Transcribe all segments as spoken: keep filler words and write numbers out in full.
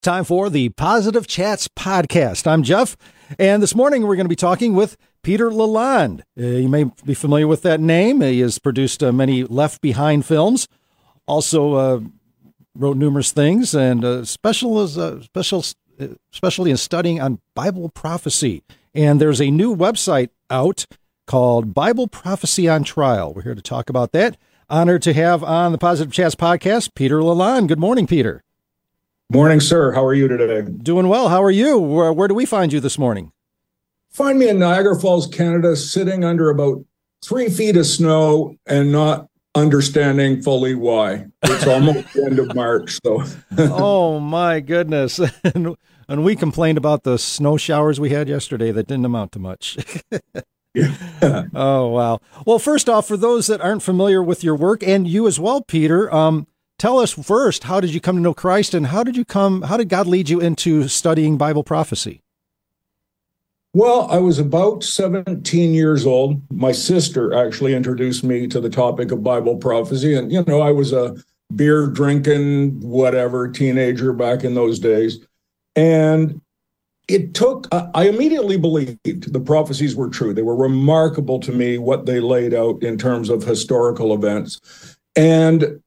Time for the Positive Chats podcast. I'm Jeff, and this morning we're going to be talking with Peter Lalonde. Uh, you may be familiar with that name. He has produced uh, many Left Behind films, also uh, wrote numerous things, and uh, special is uh, special, uh, especially in studying on Bible prophecy. And there's a new website out called Bible Prophecy on Trial. We're here to talk about that. Honored to have on the Positive Chats podcast, Peter Lalonde. Good morning, Peter. Morning, sir. How are you today? Doing well. How are you? Where, where do we find you this morning? Find me in Niagara Falls, Canada, sitting under about three feet of snow and not understanding fully why. It's almost the end of March. So. Oh, my goodness. And, and we complained about the snow showers we had yesterday that didn't amount to much. Yeah. Oh, wow. Well, first off, for those that aren't familiar with your work, and you as well, Peter, um, tell us first, how did you come to know Christ, and how did you come, how did God lead you into studying Bible prophecy? Well, I was about seventeen years old. My sister actually introduced me to the topic of Bible prophecy. And, you know, I was a beer drinking, whatever, teenager back in those days. And it took, I immediately believed the prophecies were true. They were remarkable to me, what they laid out in terms of historical events. And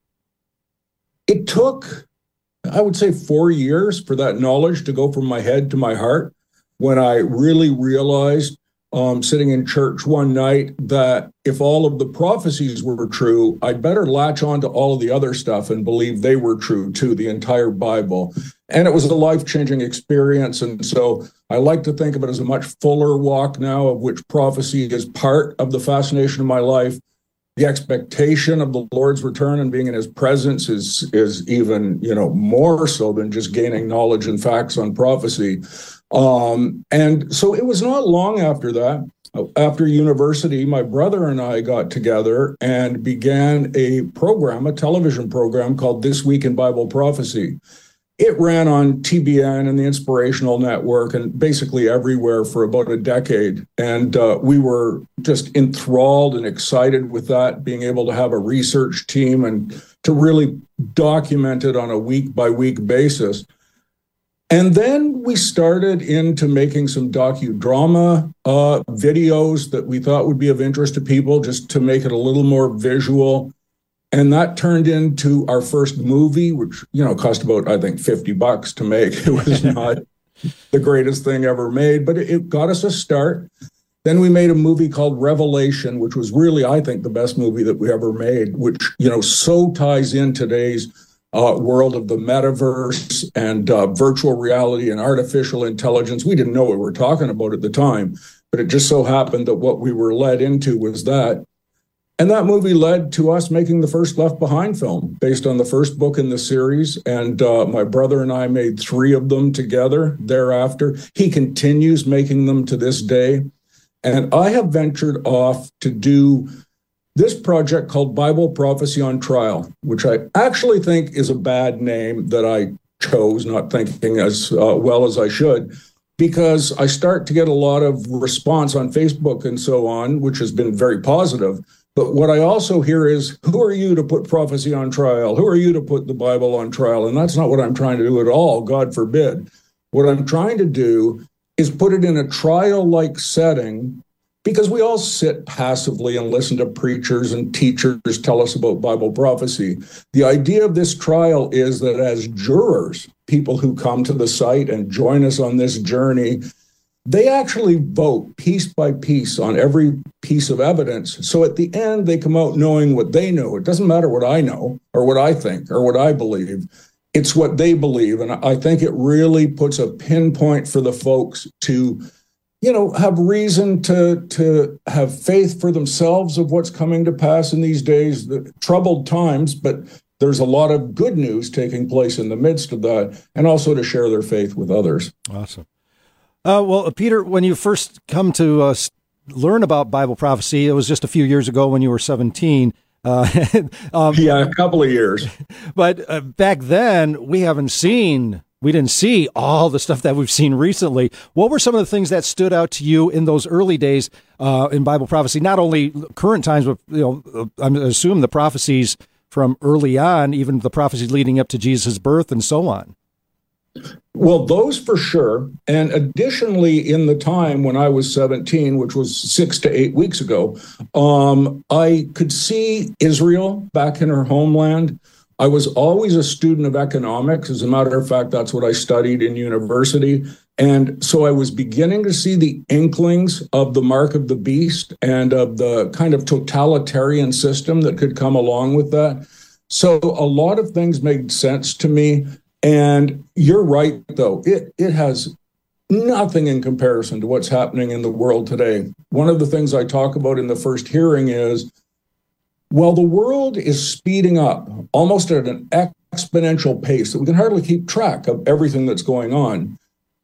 it took, I would say, four years for that knowledge to go from my head to my heart, when I really realized, um, sitting in church one night, that if all of the prophecies were true, I'd better latch on to all of the other stuff and believe they were true too, the entire Bible. And it was a life-changing experience. And so I like to think of it as a much fuller walk now, of which prophecy is part of the fascination of my life. The expectation of the Lord's return and being in his presence is, is even, you know, more so than just gaining knowledge and facts on prophecy. Um, and so it was not long after that, after university, my brother and I got together and began a program, a television program called This Week in Bible Prophecy. It ran on T B N and the Inspirational Network and basically everywhere for about a decade. And uh, we were just enthralled and excited with that, being able to have a research team and to really document it on a week-by-week basis. And then we started into making some docudrama uh, videos that we thought would be of interest to people, just to make it a little more visual. And that turned into our first movie, which, you know, cost about, I think, fifty bucks to make. It was not the greatest thing ever made, but it got us a start. Then we made a movie called Revelation, which was really, I think, the best movie that we ever made, which, you know, so ties in today's uh, world of the metaverse and uh, virtual reality and artificial intelligence. We didn't know what we were talking about at the time, but it just so happened that what we were led into was that. And that movie led to us making the first Left Behind film based on the first book in the series. And uh, my brother and I made three of them together thereafter. He continues making them to this day. And I have ventured off to do this project called Bible Prophecy on Trial, which I actually think is a bad name that I chose, not thinking as uh, well as I should, because I start to get a lot of response on Facebook and so on, which has been very positive. But what I also hear is, who are you to put prophecy on trial? Who are you to put the Bible on trial? And that's not what I'm trying to do at all, God forbid. What I'm trying to do is put it in a trial-like setting, because we all sit passively and listen to preachers and teachers tell us about Bible prophecy. The idea of this trial is that as jurors, people who come to the site and join us on this journey, they actually vote piece by piece on every piece of evidence. So at the end, they come out knowing what they know. It doesn't matter what I know or what I think or what I believe. It's what they believe. And I think it really puts a pinpoint for the folks to, you know, have reason to, to have faith for themselves of what's coming to pass in these days, the troubled times, but there's a lot of good news taking place in the midst of that, and also to share their faith with others. Awesome. Uh, well, Peter, when you first come to uh, learn about Bible prophecy, it was just a few years ago when you were seventeen. Uh, um, yeah, a couple of years. But uh, back then, we haven't seen, we didn't see all the stuff that we've seen recently. What were some of the things that stood out to you in those early days uh, in Bible prophecy? Not only current times, but, you know, I assume the prophecies from early on, even the prophecies leading up to Jesus' birth and so on. Well, those for sure. And additionally, in the time when I was seventeen, which was six to eight weeks ago, um, I could see Israel back in her homeland. I was always a student of economics. As a matter of fact, that's what I studied in university. And so I was beginning to see the inklings of the mark of the beast and of the kind of totalitarian system that could come along with that. So a lot of things made sense to me. And you're right, though. It it has nothing in comparison to what's happening in the world today. One of the things I talk about in the first hearing is, well, the world is speeding up almost at an exponential pace that we can hardly keep track of everything that's going on.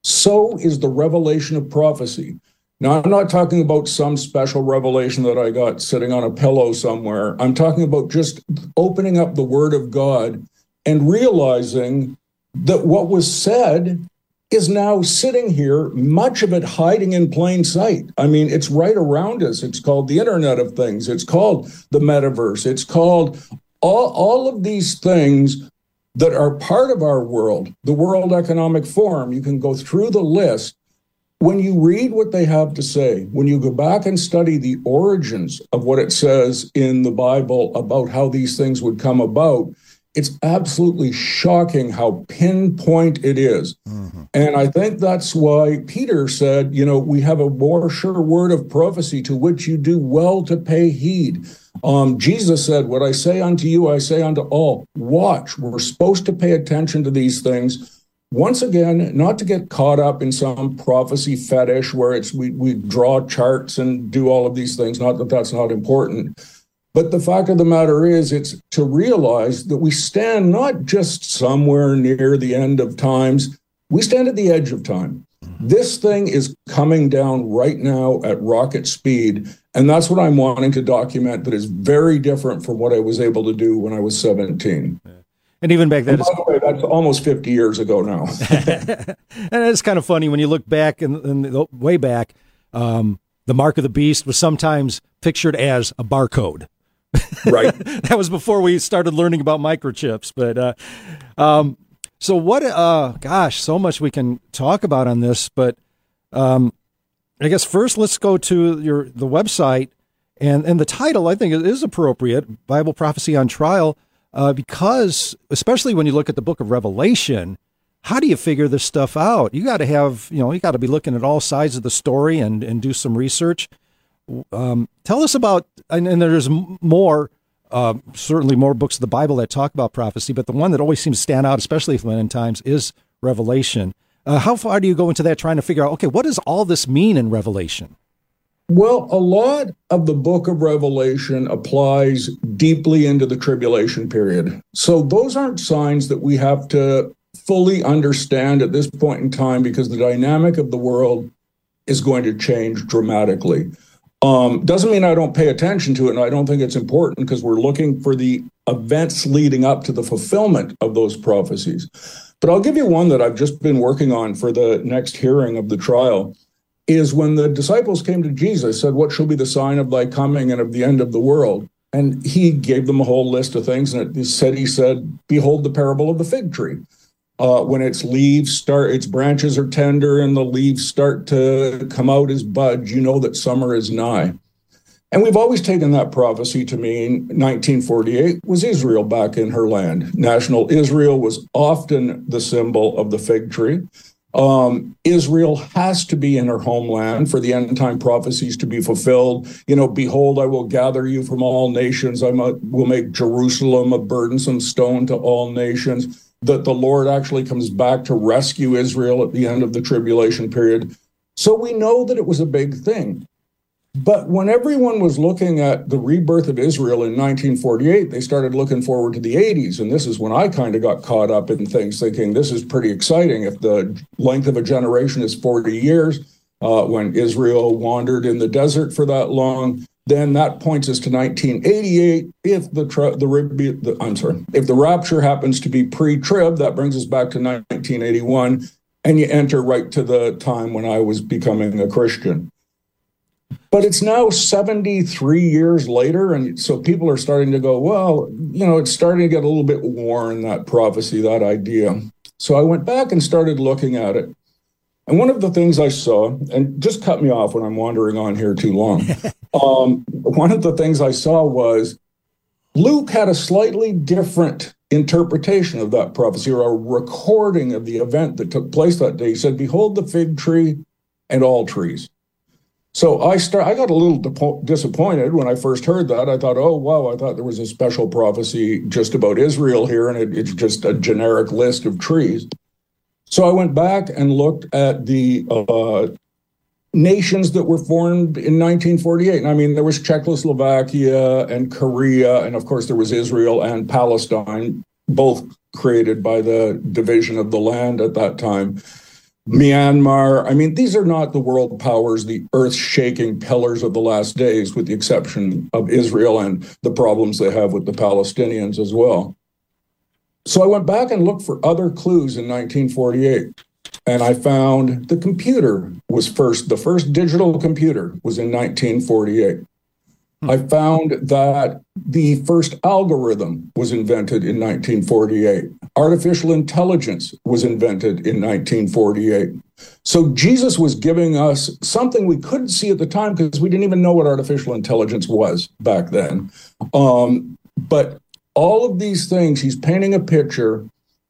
So is the revelation of prophecy. Now, I'm not talking about some special revelation that I got sitting on a pillow somewhere. I'm talking about just opening up the Word of God and realizing that what was said is now sitting here, much of it hiding in plain sight. I mean, it's right around us. It's called the Internet of Things. It's called the metaverse. It's called all, all of these things that are part of our world, the World Economic Forum. You can go through the list. When you read what they have to say, when you go back and study the origins of what it says in the Bible about how these things would come about, it's absolutely shocking how pinpoint it is. Mm-hmm. And I think that's why Peter said, you know, we have a more sure word of prophecy to which you do well to pay heed. Um, Jesus said, what I say unto you, I say unto all. Watch. We're supposed to pay attention to these things. Once again, not to get caught up in some prophecy fetish where it's we, we draw charts and do all of these things. Not that that's not important. But the fact of the matter is, it's to realize that we stand not just somewhere near the end of times, we stand at the edge of time. This thing is coming down right now at rocket speed, and that's what I'm wanting to document that is very different from what I was able to do when I was seventeen. And even back then, by the way, that's almost fifty years ago now. And it's kind of funny when you look back and, and way back, um, the mark of the beast was sometimes pictured as a barcode. Right. That was before we started learning about microchips. But uh, um, so what, uh, gosh, so much we can talk about on this. But um, I guess first let's go to your the website. And, and the title, I think, is appropriate, Bible Prophecy on Trial, uh, because especially when you look at the book of Revelation, how do you figure this stuff out? You got to have, you know, you got to be looking at all sides of the story and, and do some research. Um, tell us about, and, and there's more, uh, certainly more books of the Bible that talk about prophecy, but the one that always seems to stand out, especially when in times, is Revelation. Uh, how far do you go into that trying to figure out, okay, what does all this mean in Revelation? Well, a lot of the book of Revelation applies deeply into the tribulation period. So those aren't signs that we have to fully understand at this point in time because the dynamic of the world is going to change dramatically. Um, doesn't mean I don't pay attention to it, and I don't think it's important because we're looking for the events leading up to the fulfillment of those prophecies. But I'll give you one that I've just been working on for the next hearing of the trial, is when the disciples came to Jesus, said, what shall be the sign of thy coming and of the end of the world? And he gave them a whole list of things, and it said, he said, behold the parable of the fig tree. Uh, when its leaves start, its branches are tender and the leaves start to come out as buds, you know that summer is nigh. And we've always taken that prophecy to mean nineteen forty-eight was Israel back in her land. National Israel was often the symbol of the fig tree. Um, Israel has to be in her homeland for the end time prophecies to be fulfilled. You know, behold, I will gather you from all nations. I will make Jerusalem a burdensome stone to all nations. That the Lord actually comes back to rescue Israel at the end of the tribulation period. So we know that it was a big thing. But when everyone was looking at the rebirth of Israel in nineteen forty-eight, they started looking forward to the eighties. And this is when I kind of got caught up in things, thinking this is pretty exciting. If the length of a generation is forty years, uh, when Israel wandered in the desert for that long, then that points us to nineteen eighty-eight. If the, tra- the, the I'm sorry, if the rapture happens to be pre-trib, that brings us back to nineteen eighty-one, and you enter right to the time when I was becoming a Christian. But it's now seventy-three years later, and so people are starting to go, well, you know, it's starting to get a little bit worn, that prophecy, that idea. So I went back and started looking at it. And one of the things I saw, and just cut me off when I'm wandering on here too long. um, one of the things I saw was Luke had a slightly different interpretation of that prophecy, or a recording of the event that took place that day. He said, "Behold the fig tree and all trees." So I start. I got a little di- disappointed when I first heard that. I thought, oh, wow, I thought there was a special prophecy just about Israel here, and it, it's just a generic list of trees. So I went back and looked at the uh, nations that were formed in nineteen forty-eight. And I mean, there was Czechoslovakia and Korea, and of course there was Israel and Palestine, both created by the division of the land at that time. Myanmar. I mean, these are not the world powers, the earth-shaking pillars of the last days, with the exception of Israel and the problems they have with the Palestinians as well. So I went back and looked for other clues in nineteen forty-eight, and I found the computer was first, the first digital computer was in nineteen forty-eight. I found that the first algorithm was invented in nineteen forty-eight. Artificial intelligence was invented in nineteen forty-eight. So Jesus was giving us something we couldn't see at the time because we didn't even know what artificial intelligence was back then. Um, but all of these things, he's painting a picture,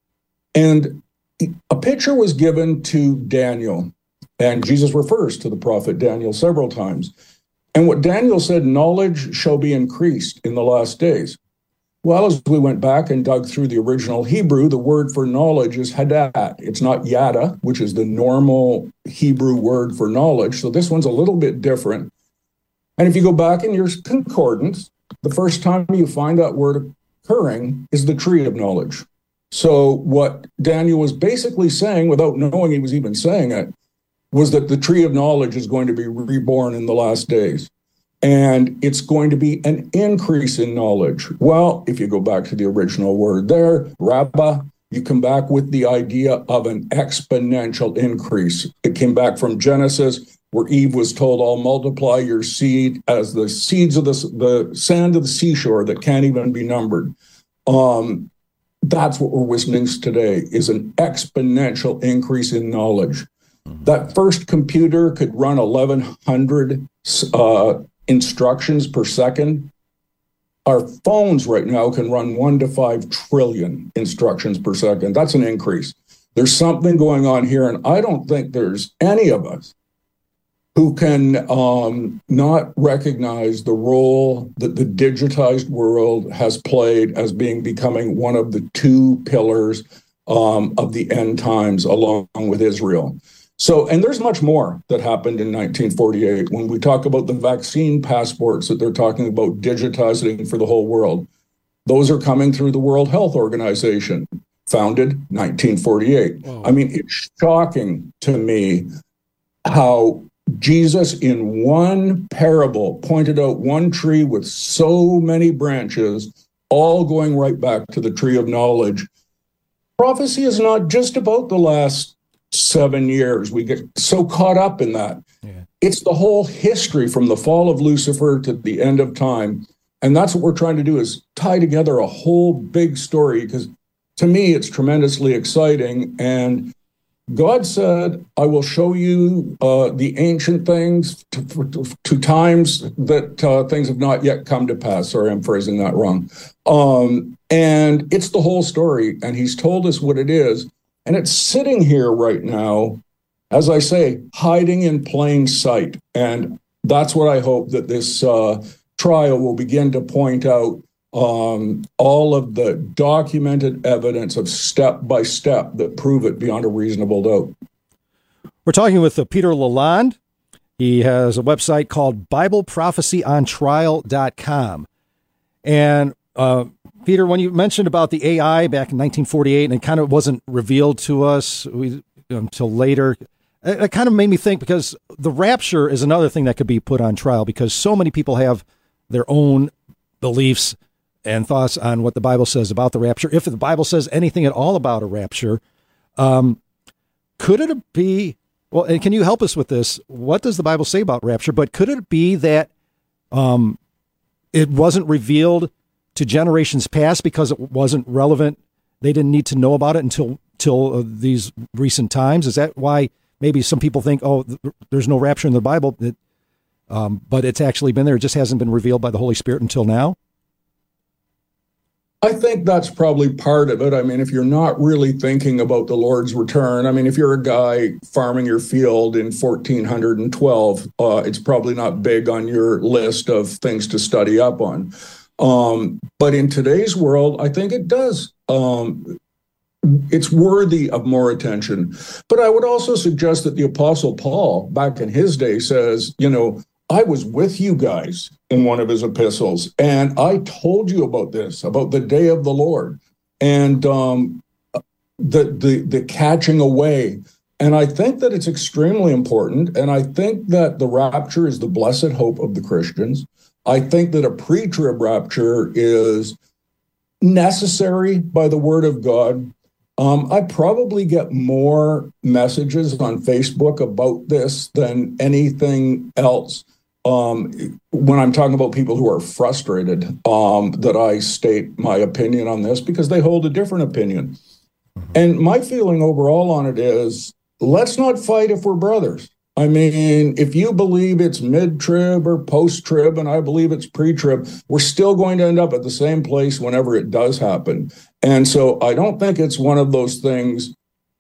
and a picture was given to Daniel, and Jesus refers to the prophet Daniel several times. And what Daniel said, knowledge shall be increased in the last days. Well, as we went back and dug through the original Hebrew, the word for knowledge is hadat. It's not yada, which is the normal Hebrew word for knowledge. So this one's a little bit different. And if you go back in your concordance, the first time you find that word occurring is the tree of knowledge. So what Daniel was basically saying, without knowing he was even saying it, was that the tree of knowledge is going to be reborn in the last days. And it's going to be an increase in knowledge. Well, if you go back to the original word there, rabbah, you come back with the idea of an exponential increase. It came back from Genesis, where Eve was told, I'll multiply your seed as the seeds of the, the sand of the seashore that can't even be numbered. Um, that's what we're witnessing today, is an exponential increase in knowledge. That first computer could run eleven hundred uh, instructions per second. Our phones right now can run one to five trillion instructions per second. That's an increase. There's something going on here, and I don't think there's any of us who can um, not recognize the role that the digitized world has played as being becoming one of the two pillars um, of the end times, along with Israel. So, and there's much more that happened in nineteen forty-eight. When we talk about the vaccine passports that they're talking about digitizing for the whole world, those are coming through the World Health Organization, founded nineteen forty-eight. Whoa. I mean, it's shocking to me how Jesus in one parable pointed out one tree with so many branches, all going right back to the tree of knowledge. Prophecy is not just about the last seven years. We get so caught up in that. Yeah. It's the whole history from the fall of Lucifer to the end of time. And that's what we're trying to do, is tie together a whole big story, because to me, it's tremendously exciting. And God said, I will show you uh, the ancient things to, to, to times that uh, things have not yet come to pass. Sorry, I'm phrasing that wrong. Um, and it's the whole story. And he's told us what it is. And it's sitting here right now, as I say, hiding in plain sight. And that's what I hope that this uh, trial will begin to point out, um, all of the documented evidence of step by step that prove it beyond a reasonable doubt. We're talking with uh, Peter Lalonde. He has a website called Bible Prophecy On Trial dot com. And uh, Peter, when you mentioned about the A I back in nineteen forty-eight, and it kind of wasn't revealed to us we, until later, it, it kind of made me think, because the rapture is another thing that could be put on trial, because so many people have their own beliefs and thoughts on what the Bible says about the rapture. If the Bible says anything at all about a rapture, um, could it be, well, and can you help us with this? What does the Bible say about rapture? But could it be that um, it wasn't revealed to generations past because it wasn't relevant? They didn't need to know about it until till uh, these recent times? Is that why maybe some people think, oh, th- there's no rapture in the Bible, that, um, but it's actually been there. It just hasn't been revealed by the Holy Spirit until now? I think that's probably part of it. I mean, if you're not really thinking about the Lord's return, I mean, if you're a guy farming your field in fourteen twelve, uh, it's probably not big on your list of things to study up on. Um, but in today's world, I think it does. Um, it's worthy of more attention. But I would also suggest that the Apostle Paul, back in his day, says, you know, I was with you guys in one of his epistles, and I told you about this, about the day of the Lord, and um, the, the the catching away. And I think that it's extremely important, and I think that the rapture is the blessed hope of the Christians. I think that a pre-trib rapture is necessary by the word of God. Um, I probably get more messages on Facebook about this than anything else. Um, when I'm talking about people who are frustrated, um, that I state my opinion on this because they hold a different opinion. Mm-hmm. And my feeling overall on it is, let's not fight if we're brothers. I mean, if you believe it's mid-trib or post-trib, and I believe it's pre-trib, we're still going to end up at the same place whenever it does happen. And so I don't think it's one of those things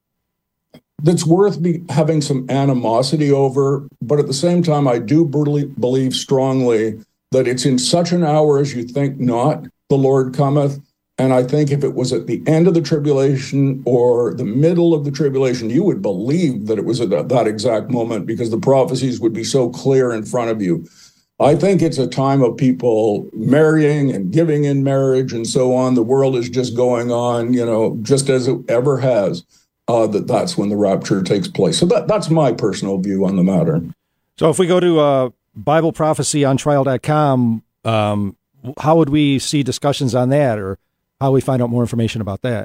that's worth be having some animosity over. But at the same time, I do believe, believe strongly that it's in such an hour as you think not, the Lord cometh. And I think if it was at the end of the tribulation or the middle of the tribulation, you would believe that it was at that exact moment because the prophecies would be so clear in front of you. I think it's a time of people marrying and giving in marriage and so on. The world is just going on, you know, just as it ever has. Uh, that that's when the rapture takes place. So that that's my personal view on the matter. So if we go to uh, Bible Prophecy on Trial dot com, um, how would we see discussions on that, or how would we find out more information about that?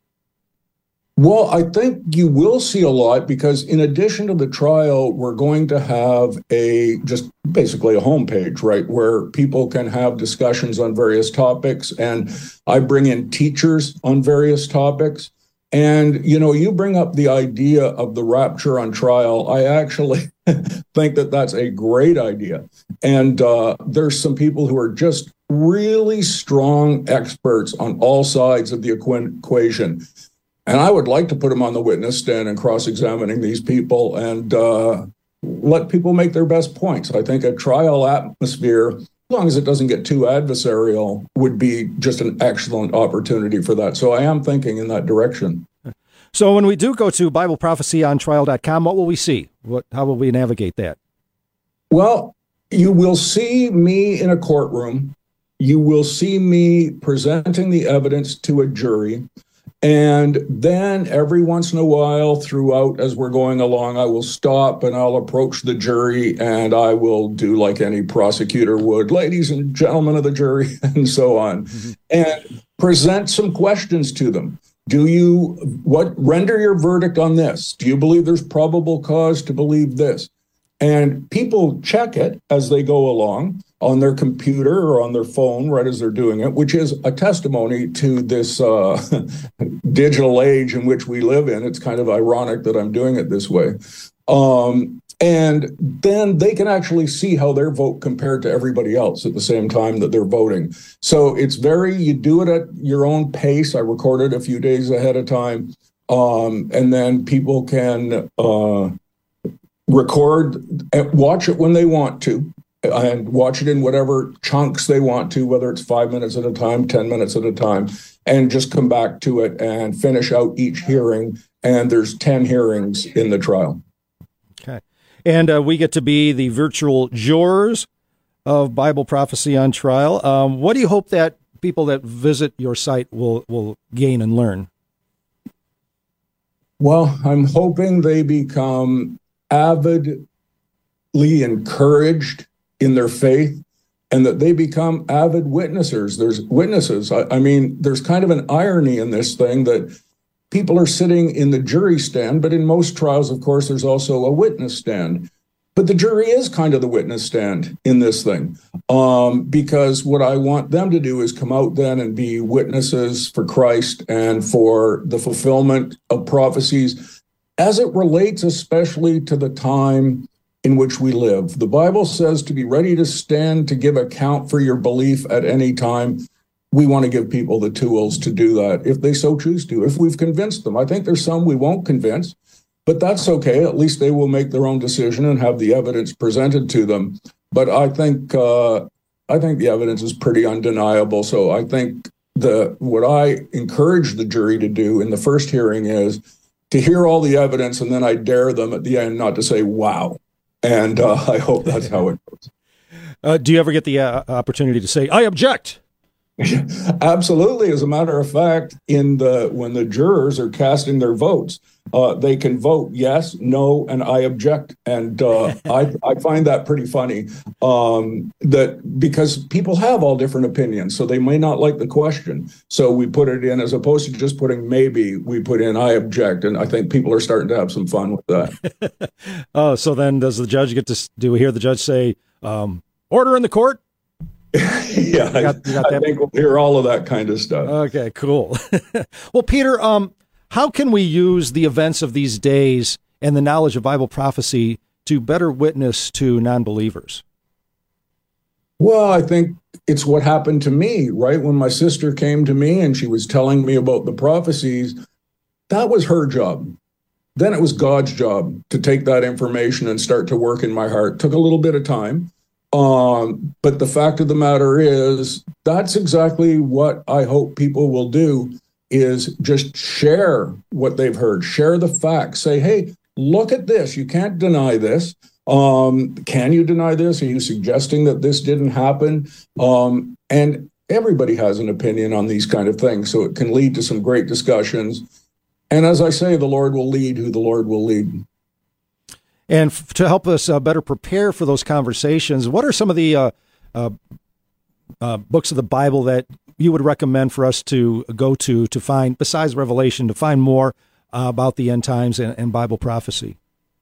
Well, I think you will see a lot because in addition to the trial, we're going to have a just basically a homepage, right, where people can have discussions on various topics. And I bring in teachers on various topics. And, you know, you bring up the idea of the rapture on trial. I actually think that that's a great idea. And uh, there's some people who are just really strong experts on all sides of the equ- equation. And I would like to put them on the witness stand and cross-examining these people and uh, let people make their best points. I think a trial atmosphere, as long as it doesn't get too adversarial, would be just an excellent opportunity for that. So I am thinking in that direction. So when we do go to Bible Prophecy on Trial dot com, what will we see? What, how will we navigate that? Well, you will see me in a courtroom. You will see me presenting the evidence to a jury. And then every once in a while throughout, as we're going along, I will stop and I'll approach the jury and I will do like any prosecutor would, ladies and gentlemen of the jury, and so on, mm-hmm. and present some questions to them. Do you, what, render your verdict on this? Do you believe there's probable cause to believe this? And people check it as they go along on their computer or on their phone right as they're doing it, which is a testimony to this uh, digital age in which we live in. It's kind of ironic that I'm doing it this way. Um, and then they can actually see how their vote compared to everybody else at the same time that they're voting. So it's very, you do it at your own pace. I record it a few days ahead of time. Um, and then people can uh, record, watch it when they want to, and watch it in whatever chunks they want to, whether it's five minutes at a time, ten minutes at a time, and just come back to it and finish out each hearing. And there's ten hearings in the trial. Okay. And uh, we get to be the virtual jurors of Bible Prophecy on Trial. Um, what do you hope that people that visit your site will, will gain and learn? Well, I'm hoping they become avidly encouraged in their faith, and that they become avid witnessers. There's witnesses. I, I mean, there's kind of an irony in this thing that people are sitting in the jury stand, but in most trials, of course, there's also a witness stand. But the jury is kind of the witness stand in this thing, um, because what I want them to do is come out then and be witnesses for Christ and for the fulfillment of prophecies as it relates especially to the time in which we live. The Bible says to be ready to stand to give account for your belief at any time. We want to give people the tools to do that if they so choose to, if we've convinced them. I think there's some we won't convince. But that's okay. At least they will make their own decision and have the evidence presented to them. But I think uh, I think the evidence is pretty undeniable. So I think the what I encourage the jury to do in the first hearing is to hear all the evidence, and then I dare them at the end not to say "wow." And uh, I hope that's how it goes. Uh, do you ever get the uh, opportunity to say "I object"? Absolutely. As a matter of fact, in the when the jurors are casting their votes, uh, they can vote yes, no, and I object. And uh, I, I find that pretty funny, um, that because people have all different opinions, so they may not like the question. So we put it in, as opposed to just putting maybe, we put in I object. And I think people are starting to have some fun with that. Oh, so then does the judge get to, do we hear the judge say, um, order in the court? yeah, you got, you got I think we'll hear all of that kind of stuff. Okay, cool. Well, Peter, um, how can we use the events of these days and the knowledge of Bible prophecy to better witness to non-believers? Well, I think it's what happened to me, right? When my sister came to me and she was telling me about the prophecies, that was her job. Then it was God's job to take that information and start to work in my heart. It took a little bit of time. Um, but the fact of the matter is, that's exactly what I hope people will do, is just share what they've heard, share the facts, say, hey, look at this. You can't deny this. Um, can you deny this? Are you suggesting that this didn't happen? Um, and everybody has an opinion on these kind of things, so it can lead to some great discussions. And as I say, the Lord will lead who the Lord will lead. And f- to help us uh, better prepare for those conversations, what are some of the uh, uh, uh, books of the Bible that you would recommend for us to go to to find, besides Revelation, to find more uh, about the end times and, and Bible prophecy?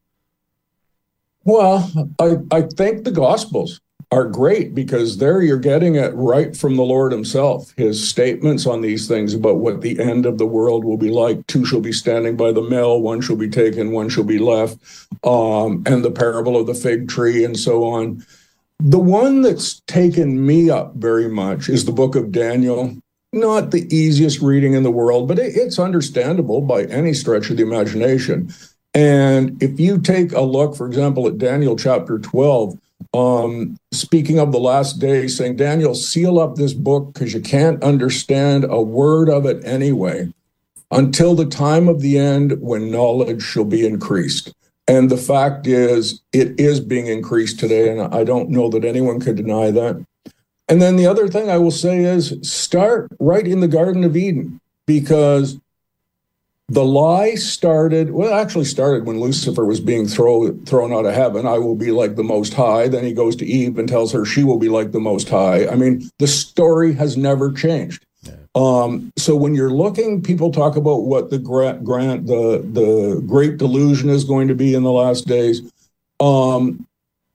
Well, I, I think the Gospels are great, because there you're getting it right from the Lord himself. His statements on these things about what the end of the world will be like. Two shall be standing by the mill, one shall be taken, one shall be left, um, and the parable of the fig tree and so on. The one that's taken me up very much is the book of Daniel. Not the easiest reading in the world, but it, it's understandable by any stretch of the imagination. And if you take a look, for example, at Daniel chapter twelve, Um, speaking of the last day, saying, Daniel, seal up this book because you can't understand a word of it anyway, until the time of the end when knowledge shall be increased. And the fact is, it is being increased today, and I don't know that anyone could deny that. And then the other thing I will say is, start right in the Garden of Eden, because the lie started, well, actually started when Lucifer was being throw, thrown out of heaven. I will be like the Most High. Then he goes to Eve and tells her she will be like the Most High. I mean, the story has never changed. Yeah. Um, so when you're looking, people talk about what the grant, grant the the great delusion is going to be in the last days. Um,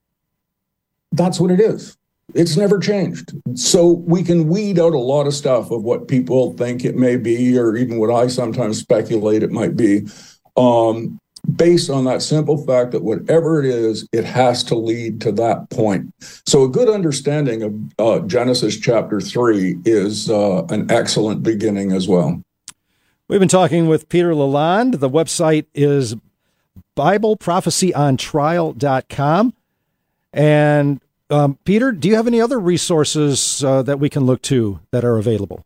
that's what it is. It's never changed. So we can weed out a lot of stuff of what people think it may be, or even what I sometimes speculate it might be, um, based on that simple fact that whatever it is, it has to lead to that point. So a good understanding of uh, Genesis chapter three is uh, an excellent beginning as well. We've been talking with Peter Lalonde. The website is Bible Prophecy On Trial dot com. And Um, Peter, do you have any other resources uh, that we can look to that are available?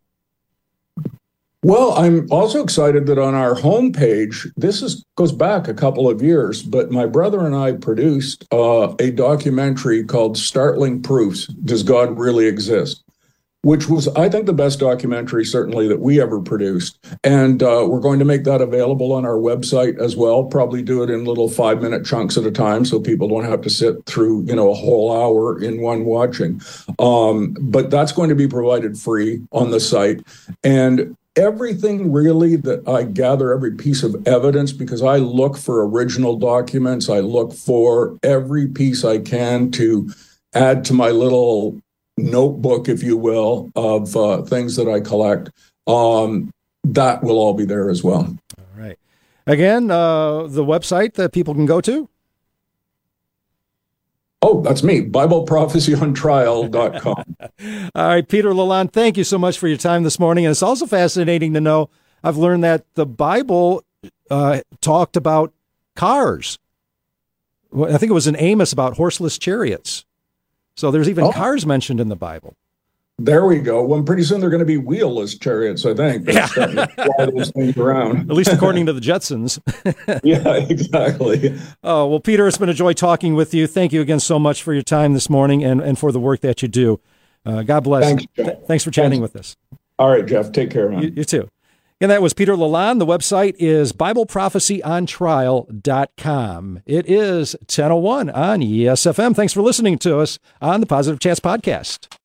Well, I'm also excited that on our homepage, this is, goes back a couple of years, but my brother and I produced uh, a documentary called Startling Proofs, Does God Really Exist? Which was, I think, the best documentary, certainly, that we ever produced. And uh, we're going to make that available on our website as well, probably do it in little five-minute chunks at a time so people don't have to sit through, you know, a whole hour in one watching. Um, but that's going to be provided free on the site. And everything really that I gather, every piece of evidence, because I look for original documents, I look for every piece I can to add to my little notebook, if you will, of uh, things that I collect. Um, that will all be there as well. All right. Again, uh, the website that people can go to? Oh, that's me, Bible Prophecy on Trial dot com. All right, Peter Lalonde, thank you so much for your time this morning. And it's also fascinating to know, I've learned that the Bible uh, talked about cars. I think it was in Amos about horseless chariots. So there's even oh. cars mentioned in the Bible. There we go. Well, pretty soon they're going to be wheelless chariots, I think. They're starting to fly those things around. At least according to the Jetsons. Yeah, exactly. Oh, well, Peter, it's been a joy talking with you. Thank you again so much for your time this morning and, and for the work that you do. Uh, God bless. Thanks, Th- thanks for chatting Thanks. with us. All right, Jeff. Take care, man. You, you too. And that was Peter Lalonde. The website is Bible Prophecy on Trial dot com. It is ten oh one on E S F M. Thanks for listening to us on the Positive Chance Podcast.